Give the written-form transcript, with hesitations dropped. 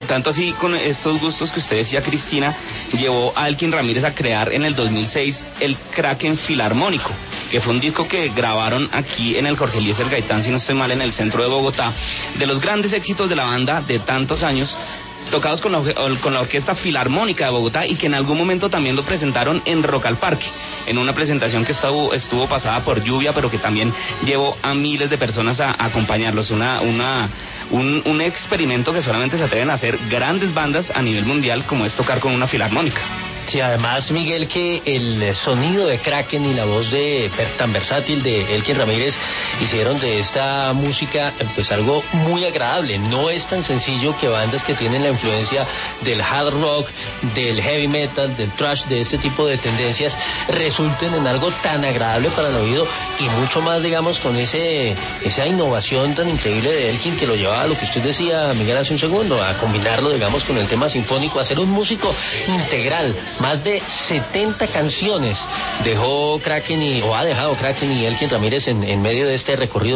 tanto así con estos gustos que usted decía, Cristina, llevó a Elkin Ramírez a crear en el 2006 el Kraken Filarmónico, que fue un disco que grabaron aquí en el Jorge Eliezer Gaitán, si no estoy mal, en el centro de Bogotá, de los grandes éxitos de la banda de tantos años, tocados con la Orquesta Filarmónica de Bogotá, y que en algún momento también lo presentaron en Rock al Parque, en una presentación que estuvo pasada por lluvia, pero que también llevó a miles de personas a acompañarlos. Un experimento que solamente se atreven a hacer grandes bandas a nivel mundial, como es tocar con una filarmónica. Sí, además, Miguel, que el sonido de Kraken y la voz tan versátil de Elkin Ramírez hicieron de esta música pues algo muy agradable. No es tan sencillo que bandas que tienen la influencia del hard rock, del heavy metal, del thrash, de este tipo de tendencias, resulten en algo tan agradable para el oído, y mucho más, digamos, con esa innovación tan increíble de Elkin, que lo llevaba a lo que usted decía, Miguel, hace un segundo, a combinarlo, digamos, con el tema sinfónico, a ser un músico integral. Más de 70 canciones ha dejado Kraken y Elkin Ramírez en medio de este recorrido